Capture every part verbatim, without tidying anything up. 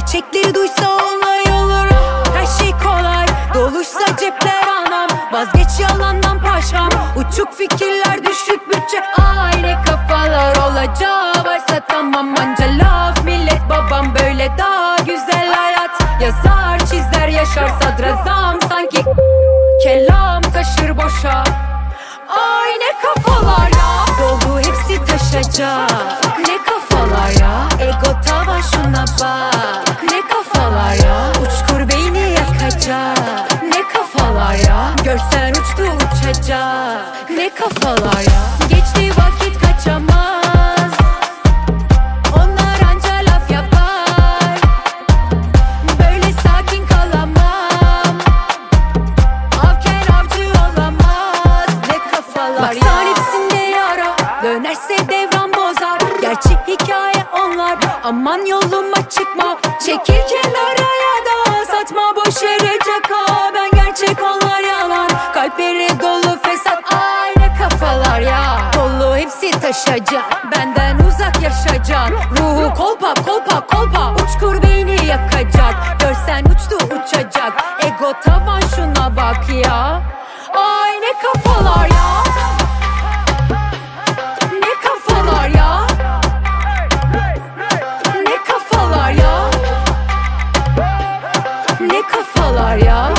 Gerçekleri duysa olay olur. Her şey kolay, doluşsa cepler anam. Vazgeç yalandan paşam. Uçuk fikirler, düşük bütçe, aynı kafalar. Olacağı varsa tamam, anca laf. Millet babam böyle daha güzel hayat. Yazar çizer yaşar sadrazam. Sanki kelam taşır boşa. Aynı kafalar ya, dolu hepsi taşacak. Ne kafalar ya, ego tavan şuna bak. Ne kafalar ya, uçkur beyni yakacak. Ne kafalar ya, görsen uçtu uçacak. Ne kafalar ya, geçti vakit kaçamaz. Onlar anca laf yapar. Böyle sakin kalamam. Avken avcı olamaz. Ne kafalar ya. Baksan hepsinde yara, dönerse devran bozar. Gerçek hikaye onlar, aman yoluma çıkma. Çekil kenara da satma boş yere caka. Ben gerçek onlar yalan, kalpleri dolu fesat. Aynı kafalar ya, dolu hepsi taşacak. Benden uzak yaşayacak. Ruhu kolpa kolpa kolpa, uçkur beyni yakacak. Görsen uçtu uçacak. Ego tavan şuna bak ya. Aynı kafalar ya. Ne kafalar ya. Ne kafalar ya. Ne kafalar ya.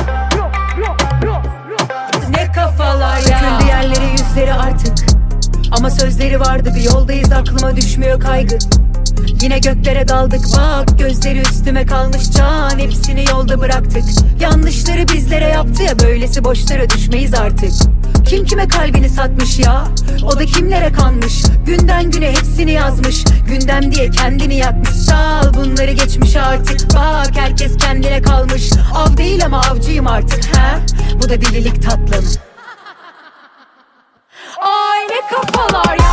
Ne kafalar ya. Döküldü yerleri yüzleri artık, ama sözleri vardı, bir yoldayız aklıma düşmüyor kaygı. Yine göklere daldık bak, gözleri üstüme kalmış can. Hepsini yolda bıraktık, yanlışları bizlere yaptı ya. Böylesi boşlara düşmeyiz artık. Kim kime kalbini satmış ya, o da kimlere kanmış. Günden güne hepsini yazmış, gündem diye kendini yakmış. Sal bunları geçmiş artık, bak herkes kendine kalmış. Av değil ama avcıyım artık, he? Bu da delilik tatlım. Aynı kafalar ya.